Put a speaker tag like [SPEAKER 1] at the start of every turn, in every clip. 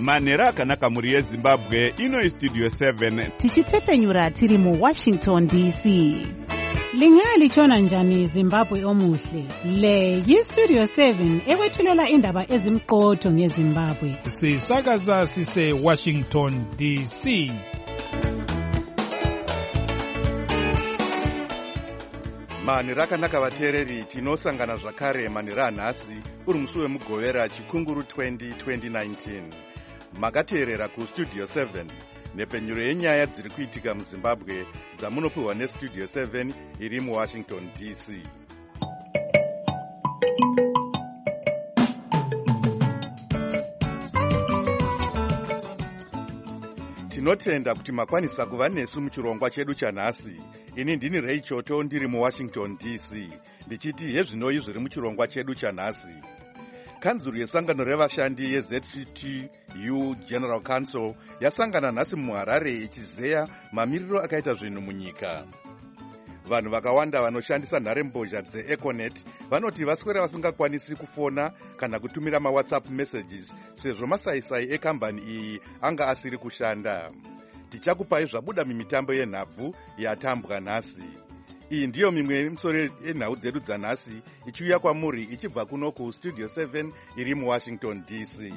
[SPEAKER 1] manhero akanaka mhuri yezimbabwe. Ino istudio 7
[SPEAKER 2] tichitefenyura tiri muWashington DC. Lingalichona njani Zimbabwe omuhle? Le yistudio 7 ekwethulela indaba ezimqotho ngeZimbabwe.
[SPEAKER 3] Sisakaza sise Washington DC.
[SPEAKER 1] manhero akanaka vateereri, tinosangana zvakare manhero anhasi uri musi wemugovera chikunguru 2019. Makateerera kustudio 7 nepfenyuro yenyaya dziri kuitika muZimbabwe dzamunopiwa nestudio 7 iri muWashington DC. Tinotenda kuti makwanisa kuva nesu muchirongwa chedu chanhasi. Ini ndini Ray Choto ndiri muWashington DC, ndichiti hezvinoi zviri muchirongwa chedu chanhasi. Kanzuru yesangano revashandi yeZCTU General Council yasangana nhasi muHarare ichizeya mamiriro akaita zvinhu munyika. Vanhu vakawanda vanoshandisa nharembozha dzeEconet vanoti vaswera vasingakwanisi kufona kana kutumira maWhatsApp messages sezvo masaisai ekambani iyi anga asiri kushanda. Tichakupai zvabuda mimitambo yenhabvu yatambwa nhasi. Iyi ndiyo mimwe yemisoro yenhau dzedu dzanhasi ichiuya kwamuri ichibva kuno kustudio 7 iri muWashington DC.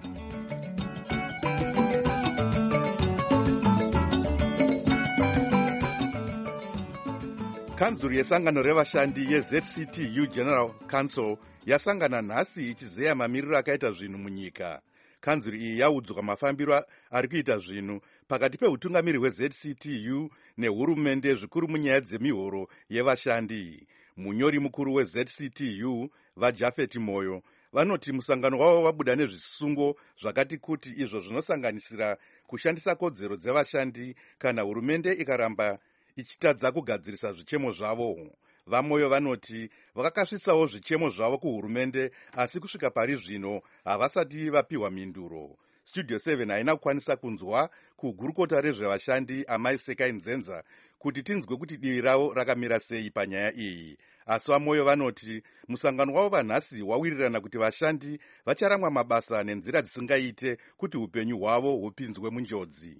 [SPEAKER 1] Kanzuru yesangano revashandi yeZCTU General Council yasangana nhasi ichizeya mamiriro akaita zvinhu munyika. Kanzuru iyi yaudzwa mafambiro ari kuita zvinhu pakati peutungamiri hweZCTU nehurumende zvikuru munyaya dzemihoro yevashandi. Munyori mukuru weZCTU vaJafet Moyo vanoti musangano wavo wabuda nezvisungo zvakati kuti izvo zvinosanganisira kushandisa kodzero dzevashandi kana hurumende ikaramba ichitadza kugadzirisa zvichemo zvavo. Vamoyo vanoti vakakasvisawo zvichemo zvavo kuhurumende asi kusvika pari zvino havasati vapiwa mhinduro. Studio 7 haina kukwanisa kunzwa kugurukota rezvevashandi Amai Sekai Nzenza kuti tinzwe kuti divi ravo rakamira sei panyaya iyi. Asi Vamoyo vanoti musangano wavo vanhasi wawirirana kuti vashandi vacharamwa mabasa nenzira dzisingaite kuti upenyu hwavo hupinzwe munjodzi.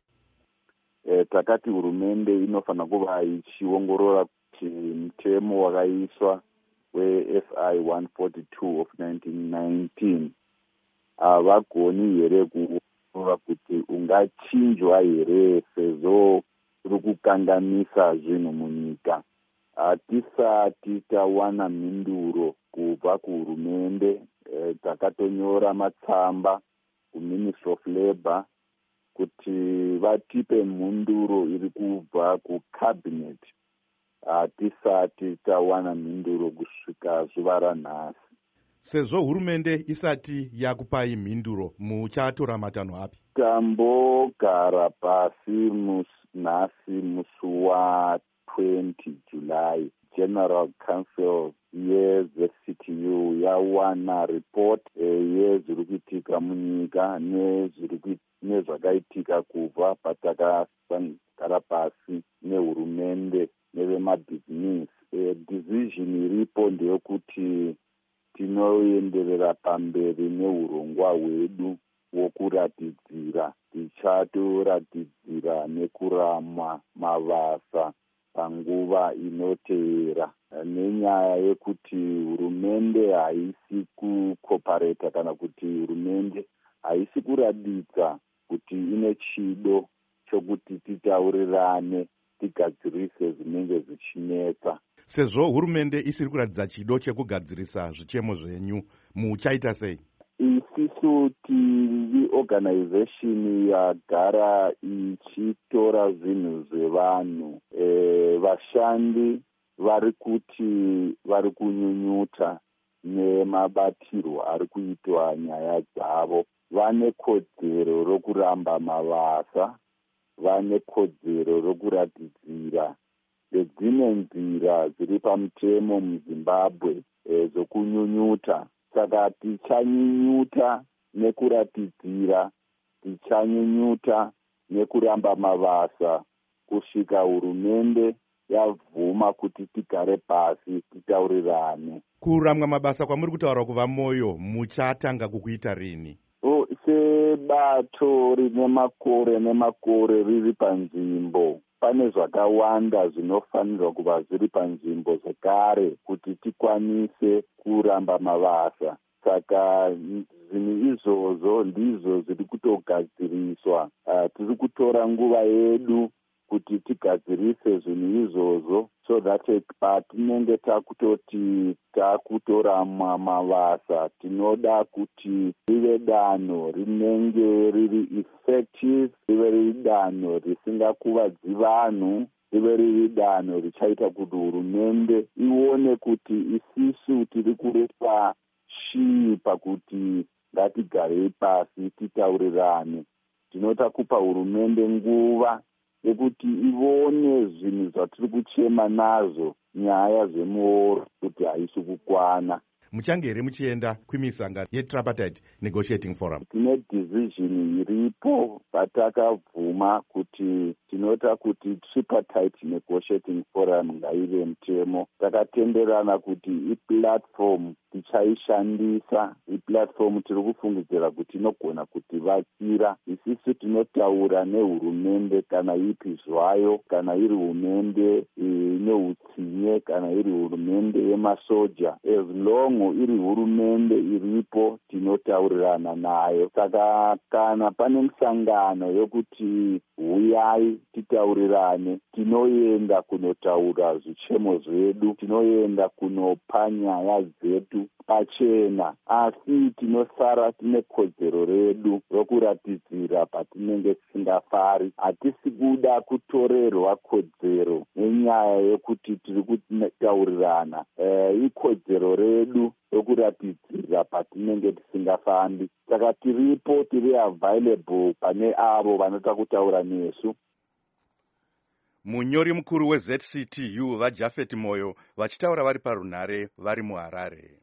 [SPEAKER 4] Takati hurumende inofanira kuva ichiongorora kuti mutemo wakaiswa weFI 142 of 1919 havagoni here kuongorora kuti ungachinjwa here sezvo uri kukanganisa zvinhu munyika. Hatisati tawana mhinduro kubva kuhurumende. Takatonyora matsamba kuMinistry of Labour kuti vatipe mhinduro iri kubva kuCabinet. Hatisati tawana mhinduro kusvika zuva ranhasi.
[SPEAKER 1] Sezvo hurumende isati yakupai mhinduro, muchatora matanho api?
[SPEAKER 4] Tambogara pasi nhasi musi wa20 July. General Council yeZCTU yawana report yezviri kuitika munyika nezvakaitika kubva patakagara pasi nehurumende nevemabhizinesi. Decision iripo ndeyekuti tinoenderera pamberi neurongwa hwedu wokuratidzira. Tichatoratidzira nekuramwa mabasa panguva inoteera, nenyaya yekuti hurumende haisi kukopareta kana kuti hurumende haisi kuradidza kuti ine chido chokuti titaurirane tigadzirise zvinenge zvichinetsa.
[SPEAKER 1] Sezvo hurumende isiri kuradidza chido chekugadzirisa zvichemo zvenyu, muchaita sei?
[SPEAKER 4] Isisu tiri organization yagara ichitora zvinhu zvevanhu. Vashandi vari kuti vari kunyunyuta nemabatirwo ari kuitwa nyaya dzavo. Vane kodzero rokuramba mabasa, vane kodzero rokuratidzira dzimwe nzira dziri pamutemo muZimbabwe dzokunyunyuta. Saka tichanyunyuta nekuratidzira, tichanyunyuta nekuramba mabasa kusvika hurumende yavhuma kuti tigare pasi titaurirane.
[SPEAKER 1] Kuramwa mabasa kwamuri kutaura kuva moyo muchatanga kukuita rini?
[SPEAKER 4] sebato rine makore nemakore riri panzvimbo, pane zvakawanda zvinofanirwa kuva zviri panzvimbo zvekare kuti tikwanise kuramba mabasa. Saka zvinhu izvozvo ndizvo zviri kutogadziriswa. Tiri kutora nguva yedu kuti tigadzirise zvinhu izvozvo, so that patinenge takutoti takutorama mabasa, tinoda kuti rive danho rinenge riri effective, rive riri danho risingakuvadzi vanhu, rive riri danho richaita kuti hurumende ione kuti isisu tiri kurepa chii pakuti ngatigarei pasi titaurirane. Tinota kupa hurumende nguva yekuti ivone zvinhu zvatiri kuchema nazvo, nyaya zvemuoro kuti haisi kukwana.
[SPEAKER 1] Muchange here muchienda kumisangano yeTripartite Negotiating Forum?
[SPEAKER 4] Tine decision iripo patakabvuma kuti tinota kuti Tripartite Negotiating Forum ngaive mutemo. Takatenderana kuti iplatform tichaishandisa, iplatform tiri kufungidzira kuti inogona kutivatsira. Isisu tinotaura nehurumende kana ipi zvayo, kana iri hurumende neutsinye, kana iri hurumende yemasoja. As long iri hurumende iripo tinotaurirana nayo. Saka kana pane misangano yokuti huyai titaurirane, tinoenda kunotaura zvichemo zvedu, tinoenda kunopa nyaya dzedu pachena, asi tinosara tine kodzero redu rokuratidzira patinenge tisingafari. Hatisi kuda kutorerwa kodzero nenyaya yokuti tiri kutaurirana. Ikodzero redu rokuratidzira patinenge tisingafambi. Saka tiripo, tiri available pane avo vanoda kutaura nesu.
[SPEAKER 1] Munyori mukuru weZCTU vaJafet Moyo vachitaura vari parunhare vari muHarare.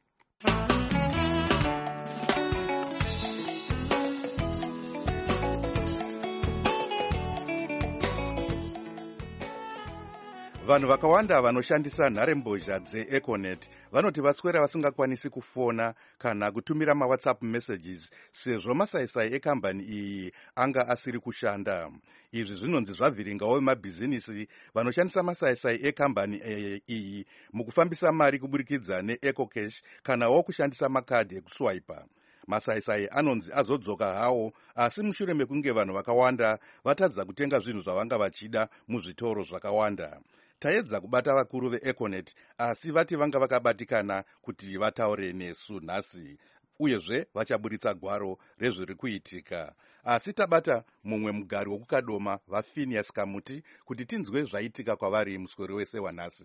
[SPEAKER 1] Vanhu vakawanda vanoshandisa nharembozha dzeEconet vanoti vaswera vasingakwanisi kufona kana kutumira maWhatsApp messages sezvo masaisai ekambani iyi anga asiri kushanda. Izvi zvinonzi zvavhiringawo vemabhizinisi vanoshandisa masaisai ekambani iyi mukufambisa mari kuburikidza neEcocash kanawo kushandisa makadhi ekuswaipa. Masaisai anonzi azodzoka hawo, asi mushure mekunge vanhu vakawanda vatadza kutenga zvinhu zvavanga vachida muzvitoro zvakawanda. Taedza kubata vakuru veEconet, asi vati vanga vakabatikana kuti vataure nesu nhasi, uyezve vachaburitsa gwaro rezviri kuitika. Asi tabata mumwe mugari wokukadoma vaPhinias Kamuti kuti tinzwe zvaitika kwavari muswero wese wanhasi.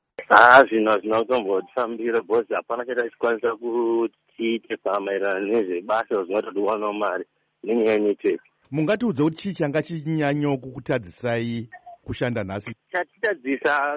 [SPEAKER 5] Zvinhu hazvina kutombotifambira bhozi, hapana chata tichikwanisa kuti tiite pamaererano nezvebasa zvinoita kuti uwane mari nenyaya yenetwork.
[SPEAKER 1] Mungatiudze kuti chii changa chinyanyo kukutadzisai kushanda nhasi?
[SPEAKER 5] Chatitadzisa,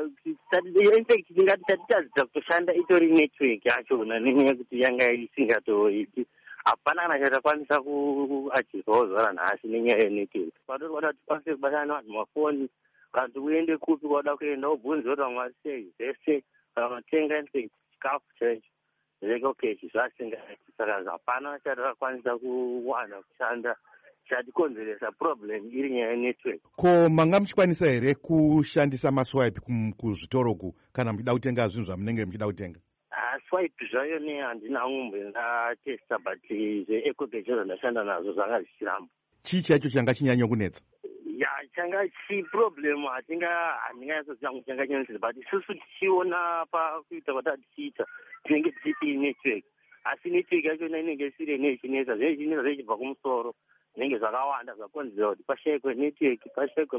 [SPEAKER 5] infact tingati chatitadzisa kutoshanda itori network yachona nenyaya yekuti yanga isingatoiti. Hapana kana chatakwanisa kuachizwawo zvara nhasi nenyaya yenetwork. Patori kwada kuti tikwanise kubatana nevanhu mafoni, kana uende kupi kwada kuenda wobvunza kuti vamwe sei zvese kana unotenga infact chikafu chaicho zveEcocash zvasingaiti. Saka hapana chatakwanisa kuwana kushanda chatikonzeresa problem iri nyaya yenetwork.
[SPEAKER 1] Ko manga muchikwanisa here kushandisa maswipe kuzvitoroku kana muchida kutenga zvinhu zvamunenge muchida kutenga?
[SPEAKER 5] Swipe zvayo ne handina umbe ndatesta, but zveEcocash zvandashanda nazvo zvanga zvichiramba.
[SPEAKER 1] Chii chacho changa chinyanyo kunetsa?
[SPEAKER 5] Changa chiproblem handinganyatsoziva kuti changa chinonetsa, but isusu tichiona pakuita kwatatichiita tinenge tichiti network, asi network yachona inenge isiri nechinetsa, zvechinetsa zvechibva kumusoro zvinenge zvakawanda zvakonzera kuti pashayikwe network, pashayikwe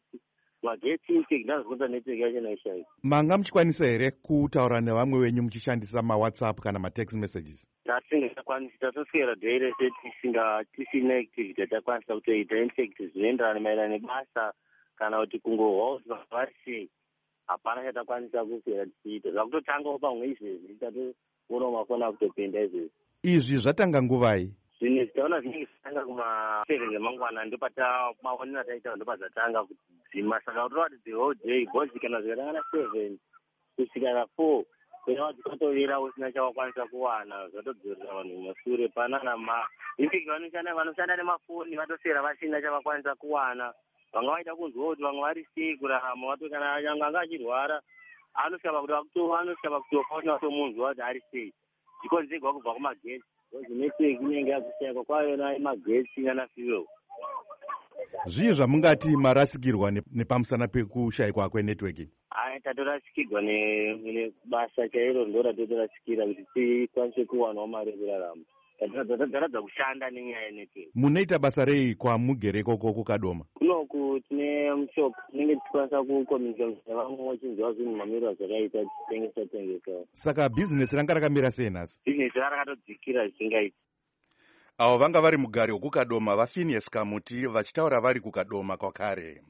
[SPEAKER 5] magetsi intake ndazvikuita network yachona ishayikwa. Manga
[SPEAKER 1] muchikwanisa here kutaura nevamwe wenyu muchishandisa maWhatsApp kana matext messages?
[SPEAKER 5] Tatisingakwanisi, tatoswera dhoi rese tisina activity yatakwanisa kutoita. Infact zvinoenderana maererano nebasa kana kuti kungohwa vari sei, hapana chatakwanisa kuswera tichiita. Zvakutotangawo pamwe izvezvi tatoonawo mafoni akutopinda izvezvi.
[SPEAKER 1] Izvi zvatanga nguvai?
[SPEAKER 5] Zvinhu zitaona zvinenge zvatanga kuma7 emangwana, ndopatamaonera taita ndopazatanga kudzima. Saka utora kuti the whole day bhozi kana zvikatanga na7 kusvika na4 kwena wadzikatovira usina chawakwanisa kuwana zvatodzorera vanhu mumashure panana infeki vanoshanda nemafoni vatosera vasina chavakwanisa kuwana. Vamwe vaida kunzwa kuti vamwe vari sei kurarama wato kana nyangwe anga achirwara anoshava kutofa usina kutomunzwa kuti ari sei zvikonzerwa kubva kumagetsi netiweki inenge yakushayikwa kwayona magetsi nanafuel.
[SPEAKER 1] Zvii zvamungati marasikirwa nepamusana pekushayikwa kwenetiweki?
[SPEAKER 5] Tatorasikirwa nebasa chairo ndoratatorasikira kuti tikwanise kuwanawo mari yekurarama. Taradza kushanda nenyaya yenetiweki.
[SPEAKER 1] Munoita basa rei kwamugere koko kuKadoma?
[SPEAKER 5] Kunoku tine mushop tinenge tichikwanisa kukomunika nevamwe vachinzwa zvinhu mamiriro zvakaita tengesa.
[SPEAKER 1] Saka bhizinesi ranga rakamira sei nhasi?
[SPEAKER 5] Bhizinesi rakatodzikira zvisingaiti.
[SPEAKER 1] Avo vanga vari mugari wekuKadoma vaPhineas Kamuti vachitaura vari kuKadoma kwakare.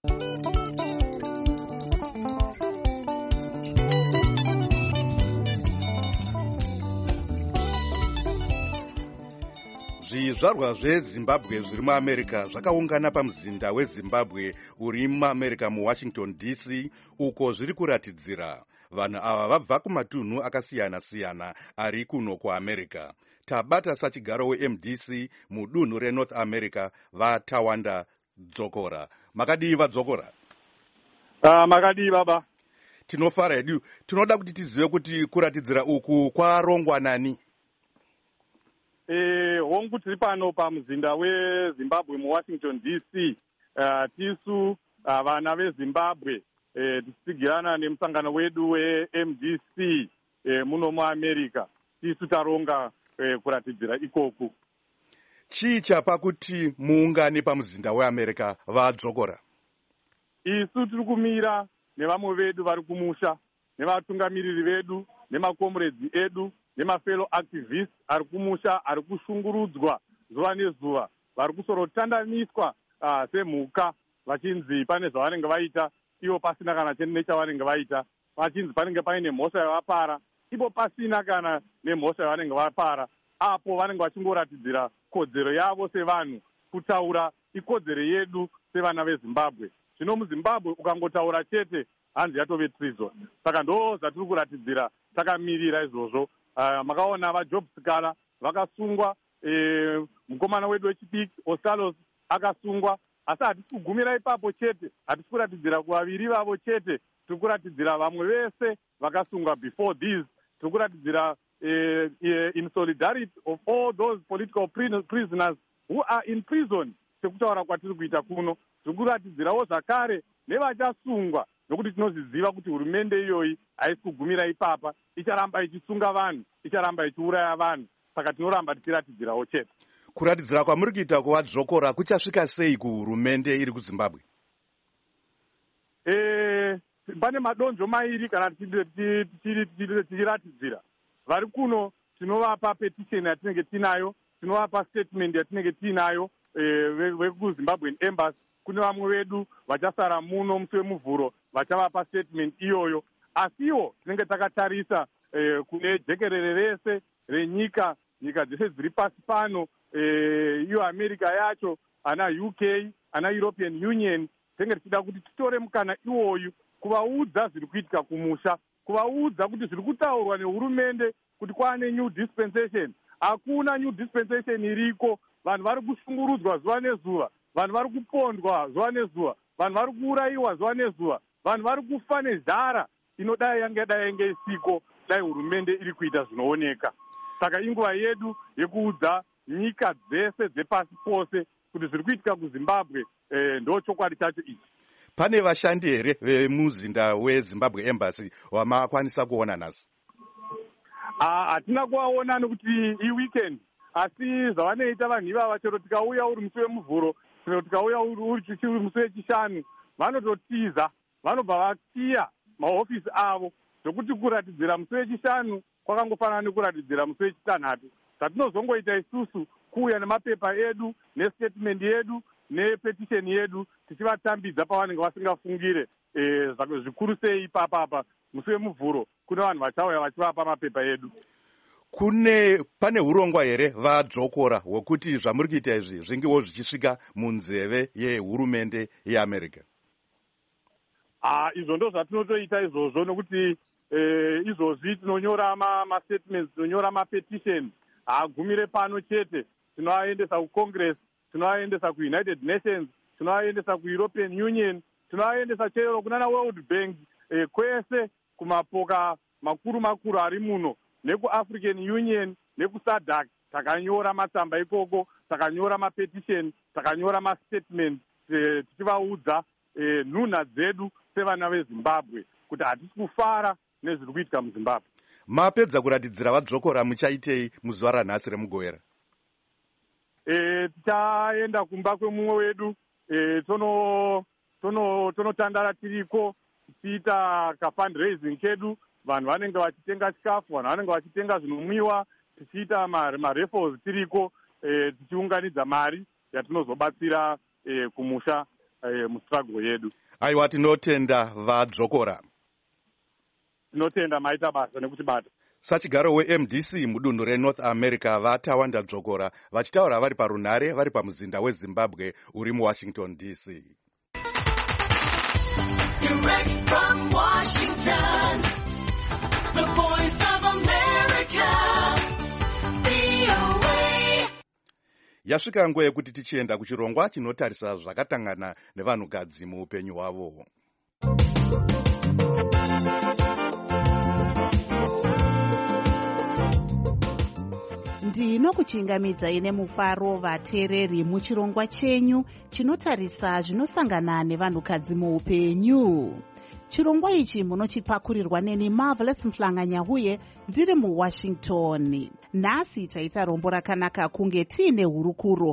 [SPEAKER 1] Zvizvarwa zveZimbabwe zviri muAmerica zvakaungana pamuzinda weZimbabwe uri muAmerica muWashington DC uko zviri kuratidzira. Vanhu ava vabva kumatunhu akasiyana-siyana ari kuno kuAmerica. Tabata sachigaro weMDC mudunhu reNorth America vaTawanda Dzokora. Makadii vaDzokora?
[SPEAKER 6] Makadii baba.
[SPEAKER 1] Tinofara hedu. Tinoda kuti tizive kuti kuratidzira uku kwarongwa nani?
[SPEAKER 6] Hongu tiri pano pamuzinda weZimbabwe muWashington DC. Tisu vana veZimbabwe tichitsigirana nemusangano wedu weMDC muno muAmerica. Tisu taronga kuratidzira ikoku.
[SPEAKER 1] Chii chapa kuti muungane pamuzinda weAmerica vaDzokora?
[SPEAKER 6] Isu tiri kumira nevamwe vedu vari kumusha, nevatungamiriri vedu, nemakomrades edu, nemafellow activists ari kumusha, ari kushungurudzwa zuva nezuva, vari kusorotandaniswa semhuka vachinzi pane zvavanenge vaita ivo pasina kana nechavanenge vaita, vachinzi panenge paine mhosva yavapara ivo pasina kana nemhosva yavanenge vapara. Apo vanenge vachingoratidzira kodzero yavo sevanhu kutaura ikodzero yedu sevana veZimbabwe. Zvino muZimbabwe ukangotaura chete hanzi yatove treason. Saka ndo zvatiri kuratidzira takamirira izvozvo. Makaona vaJob Sikala vakasungwa, mukomana wedu wechidiki Osalos akasungwa, asi hatisi kugumira ipapo chete, hatisi kuratidzira kuvaviri vavo chete, tiri kuratidzira vamwe vese vakasungwa before this. Tiri kuratidzira in solidarity of all those political prisoners who are in prison. Sekutaura kwatiri kuita kuno, tiri kuratidzirawo zvakare nevachasungwa, nokuti tinozviziva kuti hurumende iyoyi haisi kugumira ipapa, icharamba ichisunga vanhu, icharamba ichiuraya vanhu. Saka tinoramba tichiratidzirawo chete.
[SPEAKER 1] Kuratidzira kwamuri kuita kuvaDzokora kuchasvika sei kuhurumende iri kuZimbabwe?
[SPEAKER 6] Pane madonzvo mairi kana tichiratidzira. Vari kuno tinovapa petition yatinenge tinayo, tinovapa statement yatinenge tinayo vekuZimbabwean Embassy. Kune vamwe vedu vachasara muno musi wemuvhuro vachavapa statement iyoyo. Asiwo tinenge takatarisa kune jekerere rese renyika, nyika dzese dziri pasi pano, iyo America yacho, ana UK, ana European Union. Tinenge tichida kuti titore mukana iwoyu kuvaudza zviri kuitika kumusha, kuvaudza kuti zviri kutaurwa nehurumende kuti kwaane new dispensation. Hakuna new dispensation iriko. Vanhu vari kushungurudzwa zuva nezuva, vanhu vari kupondwa zuva nezuva, vanhu vari kuurayiwa zuva nezuva, vanhu vari kufa nezhara inodai yange isiko dai hurumende iri kuita zvinooneka. Saka inguva yedu yekuudza nyika dzese dzepasi pose kuti zviri kuitika kuZimbabwe ndo chokwadi chacho ichi.
[SPEAKER 1] Pane vashandi here vemuzinda weZimbabwe Embassy wamakwanisa kuona nhasi?
[SPEAKER 6] Hatina kuvaona nekuti iweekend, asi zvavanoita vanhu ivava, chero tikauya uri musi wemuvhuro, chero tikauya uri musi wechishanu, vanototiza, vanobva vasiya mahofisi avo, zvokuti kuratidzira musi wechishanu kwakangofanana nekuratidzira musi wechitanhatu. Zvatinozongoita isusu kuuya nemapepa edu, nestatement yedu, nepetition yedu, tichivatambidza pavanenge vasingafungire. Zvikuru sei ipapapa musi wemuvhuro kune vanhu vachauya vachivapa mapepa edu.
[SPEAKER 1] Pane urongwa here vaDzokora hwekuti zvamuri kuita izvi zvingewo zvichisvika munzeve yehurumende yeAmerica?
[SPEAKER 6] Izvo ndo zvatinotoita izvozvo, nokuti izvozvi tinonyora mastatements, tinonyora mapetition, haagumire pano chete. Tinoaendesa kucongress, tinoaendesa kuunited nations, tinoaendesa kueuropean union, tinoaendesa chero kunana world bank, kwese kumapoka makuru makuru ari muno, nekuafrican union, nekusadc. Takanyora matsamba ikoko, takanyora mapetition, takanyora mastatement, tichivaudza nhunha dzedu sevana vezimbabwe kuti hatisi kufara nezviri kuitika muzimbabwe.
[SPEAKER 1] Mapedza kuratidzira vadzokora muchaitei muzuva ranhasi remugowera?
[SPEAKER 6] Tichaenda kumba kwemumwe wedu, tonotandara tiriko tichiita kafundraising kedu. Vanhu vanenge vachitenga chikafu, vanhu vanenge vachitenga zvinonwiwa, tichiita marefos tiriko, tichiunganidza mari yatinozobatsira kumusha mustruggle yedu.
[SPEAKER 1] Aiwa, tinotenda vadzokora.
[SPEAKER 6] Tinotenda maita basa nekutibata.
[SPEAKER 1] Sachigaro weMDC mudunhu reNorth America vatawanda dzokora vachitaura vari parunhare vari pamuzinda weZimbabwe uri muWashington DC. Direct from Washington, the voice of America, VOA. Yasvika nguva yekuti tichienda kuchirongwa chinotarisa zvakatangana nevanhukadzi muupenyu hwavo.
[SPEAKER 2] Ndinokuchingamidzai nemufaro vateereri muchirongwa chenyu chinotarisa zvinosangana nevanhukadzi muupenyu. Chirongwa ichi munochipakurirwa neni Marvelous Mhlanga-Nyahuye ndiri muWashington. Nhasi taita rombo rakanaka kunge tiine hurukuro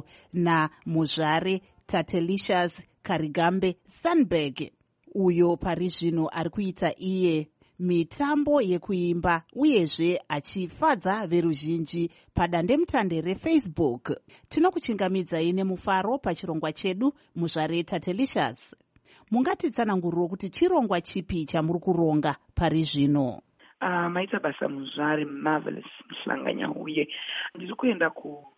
[SPEAKER 2] namuzvare Tatelicious Karigambe Sandberg, uyo pari zvino ari kuita iye mitambo yekuimba uyezve achifadza veruzhinji padandemutande reFacebook. Tinokuchingamidzai nemufaro pachirongwa chedu, muzvare Tatelicious. Mungatitsananguriro kuti chirongwa chipi chamuri kuronga pari zvino?
[SPEAKER 7] Maita basa muzvare Marvelous Mhlanga-Nyahuye. Ndiri kuenda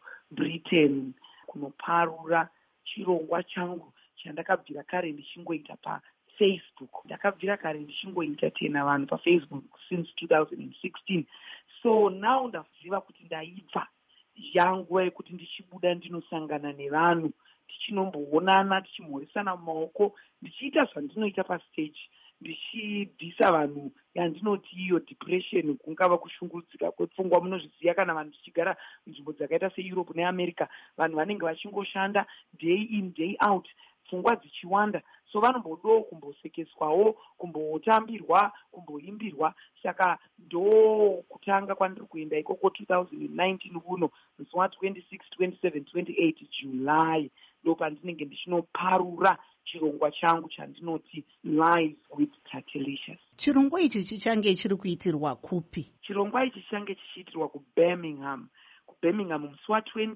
[SPEAKER 7] kuBritain kunoparura chirongwa changu chandakabvira kare ndichingoita Facebook. Ndakabvira kare ndichingoita tena vanhu paFacebook since 2016. So now ndaziva kuti ndaibva yanguva yekuti ndichibuda ndinosangana nevanhu, tichinomboonana, tichimhoresana mumaoko, ndichiita zvandinoita pastage, ndichibvisa vanhu yandinoti iyo depression, kungava kushungurudzika kwepfungwa. Munozviziva kana vanhu tichigara nzvimbo dzakaita seEurope neAmerica, vanhu vanenge vachingoshanda day in day out, pfungwa dzichiwanda. So vanombodawo kumbosekeswawo, kumbotambirwa, kumboimbirwa. Saka ndo kutanga kwandiri kuenda ikoko 2019 uno, musi wa26, 27, 28 July, ndo pandinenge ndichinoparura chirongwa changu chandinoti Live with Tatelicious.
[SPEAKER 2] Chirongwa ichi chichange chiri kuitirwa kupi?
[SPEAKER 7] Chirongwa ichi chichange chichiitirwa kuBirmingham. kuBirmingham musi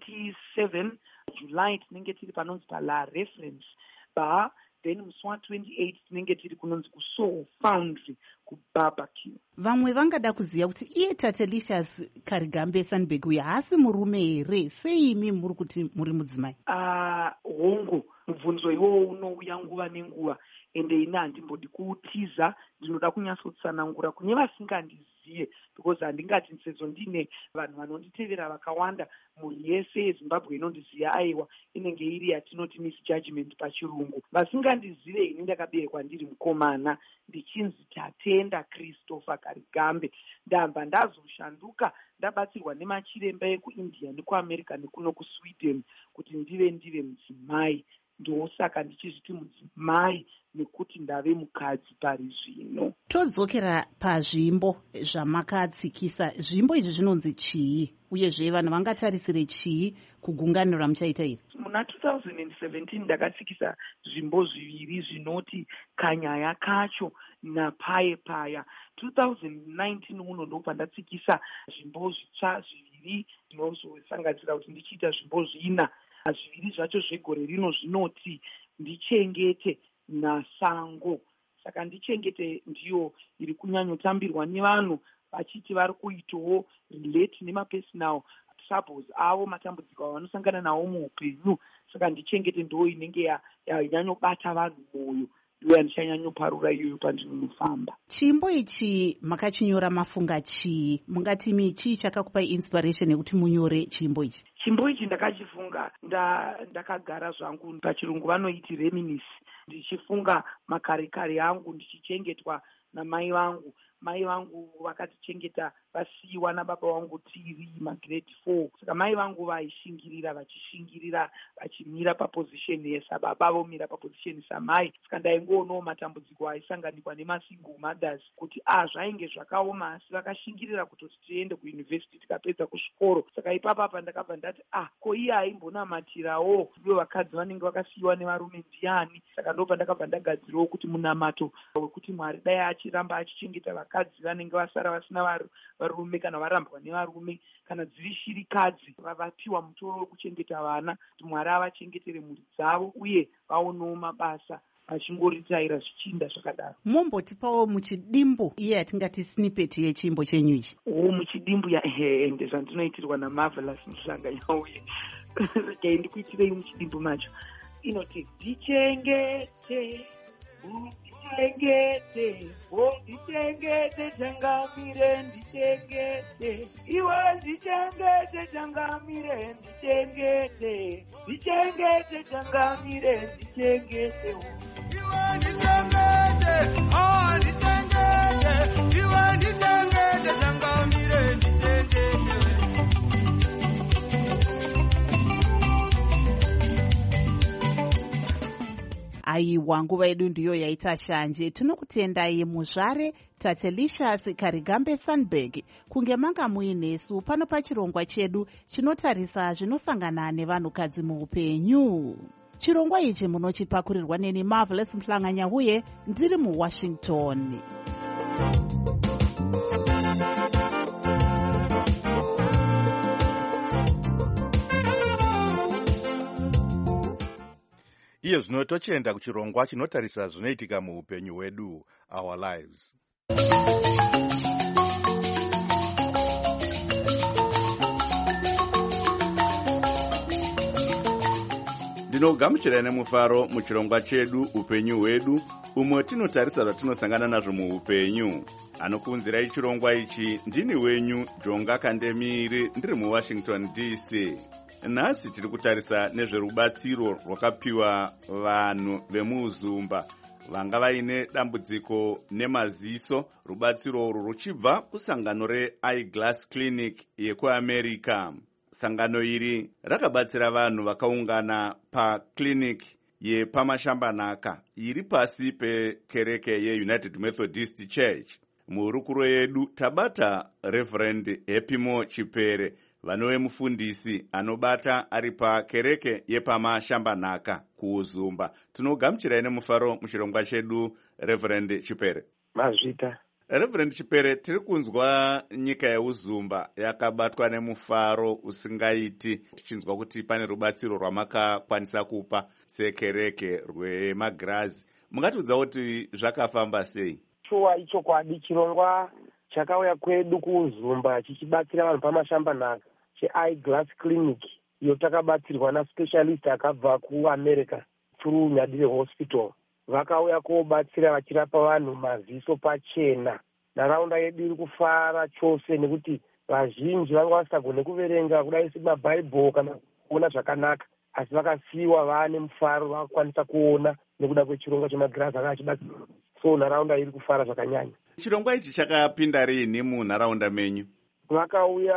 [SPEAKER 7] wa27 July tinenge tiri panonzi paLa Reference Bar. Then musi wa28 tinenge tiri kunonzi kuSoul Foundry kuBarbecue.
[SPEAKER 2] Vamwe vangada kuziva kuti iye Tatelicious Karigambe Sandberg uyu haasi murume here, sei imi muri kuti muri mudzimai?
[SPEAKER 7] Hongu, mubvunzo iwowo unouya nguva nenguva, ende ina handimbodi kuutiza, ndinoda kunyatsotsanangura kune vasingandizive, because handingati sezvo ndine vanhu vanonditevera vakawanda, mhuri yese yeZimbabwe inondiziva, aiwa inenge iri yatinoti misjudgment pachirungu. Vasingandizive, ini ndakaberekwa ndiri mukomana, ndichinzi Tatenda Christopher Karigambe. Ndabva ndazoshanduka ndabatsirwa nemachiremba ekuIndia nekuAmerica nekuno kuSweden kuti ndive mudzimai. Ndosaka ndichizviti mudzimai nekuti ndave mukadzi pari zvino.
[SPEAKER 2] Todzokera pazvimbo zvamakatsikisa, zvimbo izvi zvinonzi chii, uyezve vanhu vangatarisire chii kugunganira muchaita iri?
[SPEAKER 7] Muna 2017 ndakatsikisa zvimbo zviviri zvinoti Kanyaya Kacho naPaye Paya. 2019 uno ndo pandatsikisa zvimbo zvitsva zviviri zvinozosanganisira kuti ndichiita zvimbo zvina. Zviviri zvacho zvegore rino zvinoti Ndichengete naSango. Saka Ndichengete ndiyo iri kunyanyotambirwa nevanhu vachiti vari kuitawo relate nemapersonal troubles avo, matambudziko avanosangana nawo muupenyu. Saka Ndichengete ndo inenge yanyanyobata vanhu moyo. ndiyo yandichanyanyoparura iyoyo pandinofamba.
[SPEAKER 2] Chimbo ichi makachinyora mafunga chii? Mungatimi chii chakakupai inspiration yekuti munyore chimbo ichi?
[SPEAKER 7] Chimbo ichi ndakachifunga ndakagara zvangu, pachirungu vanoiti reminis, ndichifunga makare angu ndichichengetwa namai vangu. Mai vangu vakatichengeta vasiyiwa nababa vangu tiri magrade 4. Saka mai vangu vaishingirira vachimira papozisheni yesababa, vomira papozisheni samai. Saka ndaingoonawo matambudziko aisanganikwa nemasingle mothers kuti zvainge zvakaoma, asi vakashingirira kutoti tiende kuuniversity tikapedza kuzvikoro. Saka ipapa ndakabva ndati ko iye aimbonamatirawo ivo vakadzi vanenge vakasiyiwa nevarume ndiani. Saka ndobva ndakabva ndagadzirawo kuti munamato wekuti Mwari dai achiramba achichengeta vakadzi vanenge vasara vasina varume kana varambwa nevarume, kana dziri shirikadzi vapiwa mutoro wekuchengeta vana, kuti Mwari avachengetere mhuri dzavo uye vaonewo mabasa vachingoritaira zvichiinda zvakadaro.
[SPEAKER 2] Mombotipawo muchidimbu iye yatingati snippet yechimbo chenyu ichi?
[SPEAKER 7] Muchidimbu ende zvandinoitirwa naMarvelous Mhlanganyauye. Regai ndikuitirei muchidimbu macho. Inoti ndichengete changamire ndichengete, iwe ndichengete changamire ndichengete changamire ndichengete, iwe ndichengete iwe ndichengete changamire ndichengete.
[SPEAKER 2] Aiwa, nguva yedu ndiyo yaita shanje. Tinokutendai muzvare Tatelicious Karigambe Sandberg kunge manga muinesu pano pachirongwa chedu chinotarisa zvinosangana nevanhukadzi muupenyu. Chirongwa ichi munochipakurirwa neni Marvelous Mhlanganyauye ndiri muWashington.
[SPEAKER 1] Iye zvino tochienda kuchirongwa chinotarisa zvinoitika muupenyu hwedu, our lives. Ndinogamuchirai nemufaro muchirongwa chedu upenyu hwedu, umwe tinotarisa zvatinosangana nazvo muupenyu. Anokunzirai chirongwa ichi ndini wenyu Jonga Kandemiri ndiri muWashington DC. Nhasi tiri kutarisa nezverubatsiro rwakapiwa vanhu vemuZumba vanga vaine dambudziko nemaziso. Rubatsiro urwu ruchibva kusangano reEyeglass Clinic yekuAmerica. Sangano iri rakabatsira vanhu vakaungana paclinic yepamashambanaka iri pasi pekereke yeUnited Methodist Church. Muhurukuro yedu tabata Reverend Hepimo Chipere, vanove mufundisi anobata ari pakereke yepamashambanaka kuUzumba. Tinogamuchirai nemufaro muchirongwa chedu, Reverend Chipere.
[SPEAKER 8] Mazvita.
[SPEAKER 1] Reverend Chipere, tiri kunzwa nyika yeUzumba yakabatwa nemufaro usingaiti, tichinzwa kuti pane rubatsiro rwamakakwanisa kupa sekereke rwemagirazi. Mungatiudza kuti zvakafamba sei?
[SPEAKER 8] Shuwa ichokwadi, chirongwa chakauya kwedu kuUzumba chichibatsira vanhu pamashambanaka cheEyeglass Clinic, iyo takabatsirwa naspecialist akabva kuAmerica through Nyadire Hospital. Vakauya kobatsira vachirapa vanhu maziso pachena. Nharaunda yedu iri kufara chose nekuti vazhinji vanga vasingagone kuverenga kudai semabhaibheri kana kuona zvakanaka, asi vakasiyiwa vane mufaro vakakwanisa kuona nekuda kwechirongwa chemagirazi anga achibatsira. So nharaunda iri kufara zvakanyanya.
[SPEAKER 1] Chirongwa ichi chakapinda rini munharaunda menyu?
[SPEAKER 8] Vakauya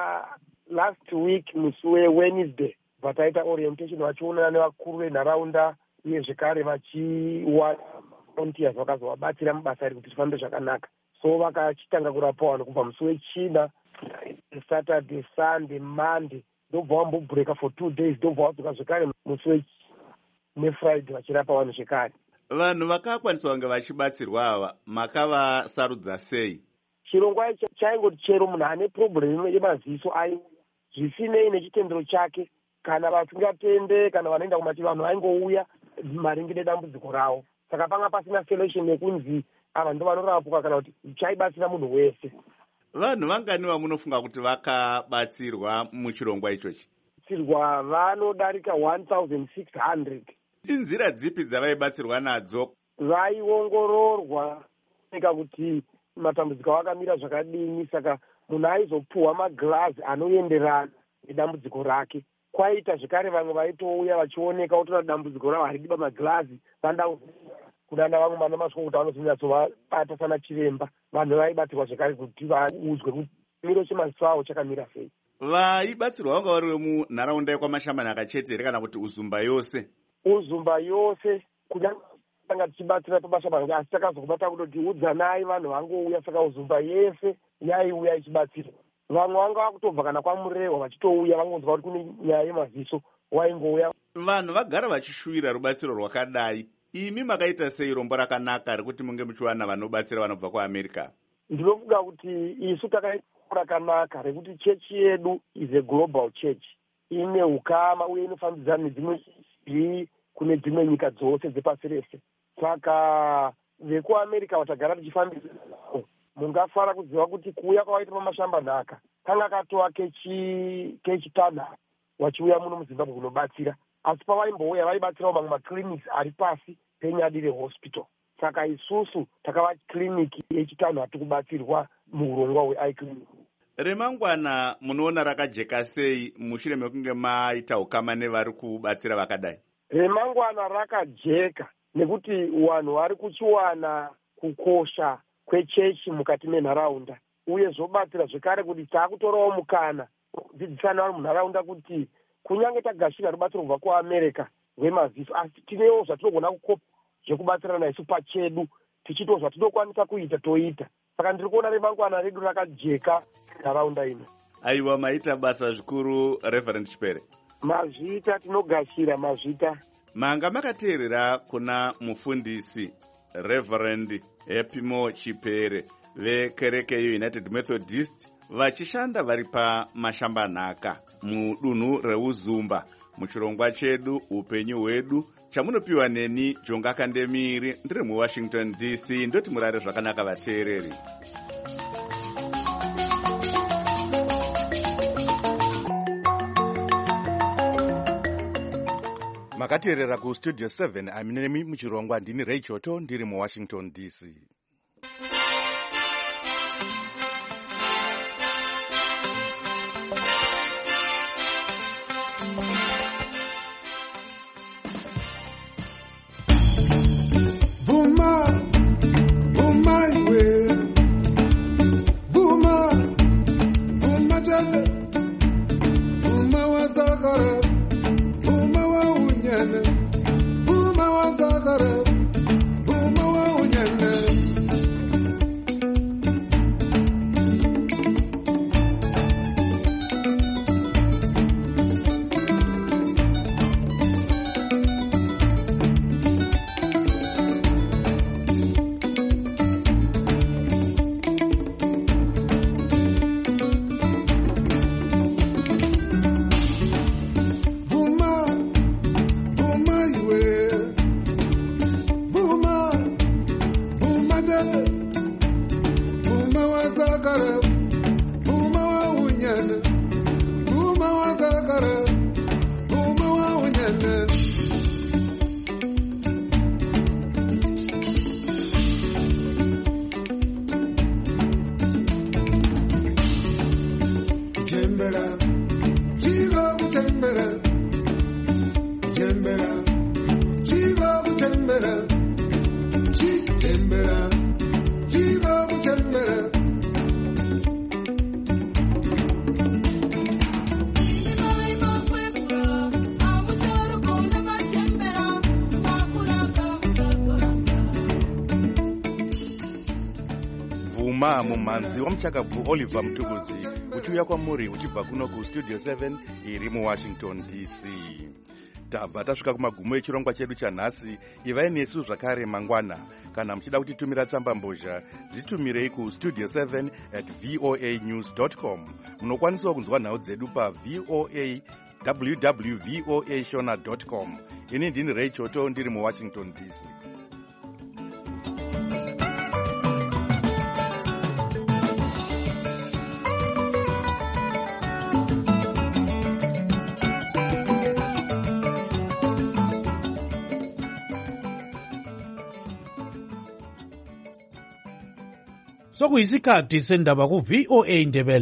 [SPEAKER 8] last week musi weWednesday, vataita orientation vachionana nevakuru venharaunda uye zvekare vachiwa volunteers vakazovabatsira mubasa iri kuti rifambe zvakanaka. So vakachitanga kurapa vanhu kubva musi weChina, Saturday, Sunday, Monday, ndobva vambobreaka for 2 days, ndobva vadzoka zvekare musi neFriday vachirapa vanhu zvekare.
[SPEAKER 1] Vanhu vakakwaniswa kunge vachibatsirwa ava makavasarudza sei?
[SPEAKER 8] Chirongwa ichi chaingoti chero munhu ane problem yemaziso ai zvisinei nechitendero chake, kana vasingatende kana vanoenda kumati vanhu vaingouya maringe nedambudziko ravo. Saka panga pasina solution yekunzi ava ndo vanorapwa kana kuti chaibatsira munhu wese.
[SPEAKER 1] Vanhu vangani vamunofunga kuti vakabatsirwa muchirongwa ichochi?
[SPEAKER 8] Vanodarika 1600.
[SPEAKER 1] Inzira dzipi dzavaibatsirwa nadzo?
[SPEAKER 8] vaiongororwa eka kuti matambudziko akamira zvakadini, saka munhu aizopuhwa magirazi anoenderana nedambudziko rake. Kwaita zvekare vamwe vaitouya vachioneka utora dambudziko ravo haridi pamagirazi, vanda kunana vamwe vana masvikota vanozonyatsovabata sana chiremba. Vanhu vaibatirwa zvekare kuti vaudzwe kuti chimiro chemaziso avo chakamira sei.
[SPEAKER 9] Vaibatsirwa vanga vari vemunharaunda yekwaMashambanaka chete here kana kuti Uzumba yose?
[SPEAKER 8] Uzumba yose, kunyanga tichibatsira paMashambanaka, asi takazobata kutoti udzanai vanhu vangouya, saka Uzumba yese yaiuya ichibatsirwa. Vamwe vanga vakutobva kana kwaMurehwa vachitouya vangonzwa kuti kune nyaya yemaziso waingouya.
[SPEAKER 9] Vanhu vagara vachishuvira rubatsiro rwakadai. Imi makaita sei rombo rakanaka rekuti munge muchiwana vanobatsira vanobva kuAmerica?
[SPEAKER 8] Ndinofunga kuti isu takaita rakanaka rekuti chechi yedu is a global church, ine ukama uye inofambidzana nedzimwe zvi kune dzimwe nyika dzose dzepasi rese. Saka vekuAmerica vatagara tichifambidzana navo, mungafara kuziva kuti kuuya kwawaita paMashambanaka kanga katova kechitanhatu wachiuya muno muZimbabwe kunobatsira, asi pavaimbouya vaibatsirawo mamwe maclinics ari pasi peNyadire hospital. Saka isusu takava kiriniki yechitanhatu kubatsirwa muurongwa hweiclinic.
[SPEAKER 9] Remangwana munoona rakajeka sei mushure mekunge maita ukama nevari kubatsira vakadai?
[SPEAKER 8] Remangwana rakajeka nekuti vanhu vari kuchiwana kukosha kwechechi mukati menharaunda, uye zvobatsira zvekare kuti taakutorawo mukana kudzidzisana vari munharaunda kuti kunyange tagashira rubatsiro kubva kuAmerica rwemaziso, asi tinewo zvatinogona kukopa zvekubatsirana isu pachedu, tichito zvatinokwanisa kuita toita. Saka ndiri kuona remangwana redu rakajeka nharaunda ino.
[SPEAKER 9] Aiwa, maita basa zvikuru Reverend Chipere.
[SPEAKER 8] Mazvita tinogashira mazvita.
[SPEAKER 9] Manga makateerera kuna mufundisi Reverend Epimo Chipere vekereke United Methodist vachishanda vari paMashambanaka mudunhu reUzumba muchirongwa chedu upenyu hwedu chamunopiwa neni Jonga Kandemiri ndiri muWashington DC. Ndoti murare zvakanaka vateereri.
[SPEAKER 1] Makateerera kustudio 7 aminemi muchirongwa. Ndini Ray Choto ndiri muWashington DC. Mumhanzi wamuchakabvu Oliver Mutukudzi uchiuya kwamuri uchibva kuno kustudio 7 iri muWashington DC. Tabva tasvika kumagumo echirongwa chedu chanhasi. Ivai nesu zvakare mangwana. Kana muchida kutitumira tsamba mbozha dzitumirei kustudio 7@voanews.com. Munokwanisawo kunzwa nhau dzedu www.voashona.com. Ini ndini Ray Choto ndiri muWashington DC.
[SPEAKER 3] sokuyisikhathi sendaba ku-VOA Ndebele.